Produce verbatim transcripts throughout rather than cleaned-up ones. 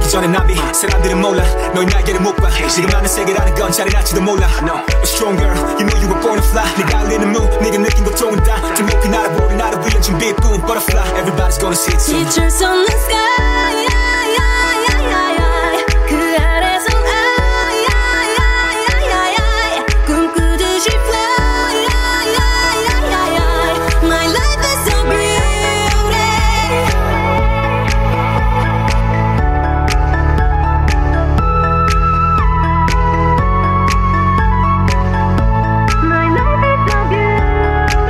닿기 전에 나비 사람들은 몰라 너의 날개를 못 봐 지금 나는 세계라는 건 잘해놨지도 몰라 A strong girl you know you were born to fly 네가 울리는 move 네가 느낀 고통은 다 더 높이 날아보는 나를 위한 준비뿐 Butterfly everybody's gonna see it soon 빛을 쏟는 sky 그 아래선 I 꿈꾸듯이 fly My life is so beautiful My life is so beautiful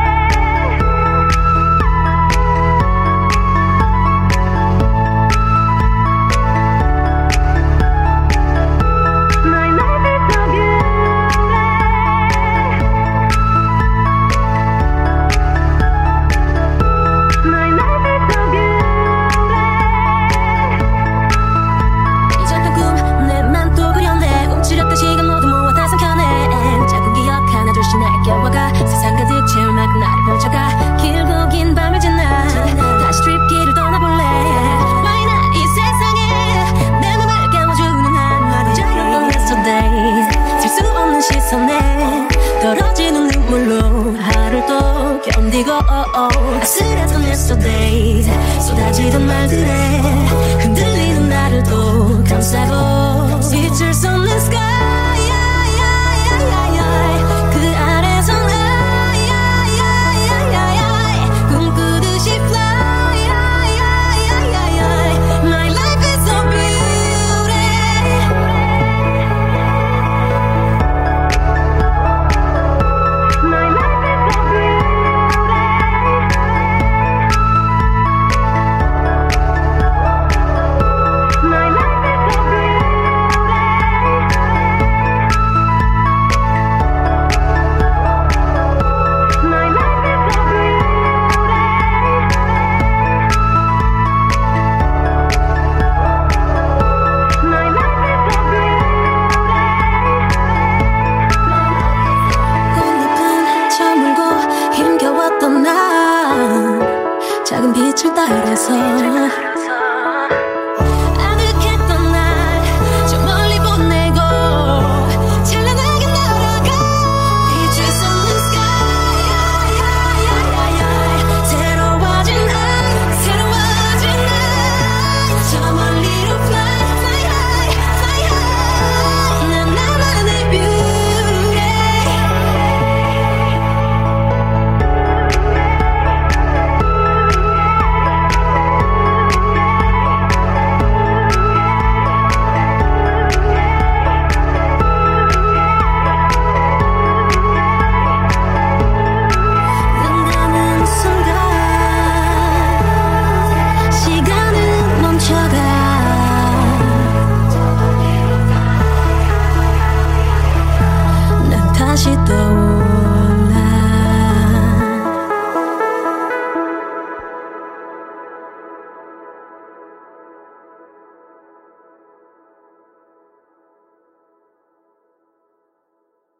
My life is so beautiful My life is so beautiful 잊었던 꿈 내맘 또 그려내 움츠렸던 시간 모두 모아 다 삼켜내 작은 기억 하나둘씩 날 껴와가 세상 가득 채울 만큼 나를 펼쳐가 길고 긴 밤을 지나 다시 트립길을 떠나볼래 Why not 이 세상에 내 맘을 감아주는 한마디 자유로운 yesterday 셀 수 없는 시선에 떨어지는 눈물로 하루를 또 견디고 아슬했던 yesterday 쏟아지던 말들에 흔들리는 나를 또 감싸고 빛을 쏟는 sky 그 아래선 I 꿈꾸듯이 fly My life is so beautiful My life is so beautiful My life is so beautiful My life is so beautiful My life is so beautiful 꽃잎은 저물고 힘겨웠던 나 작은 빛을 따라서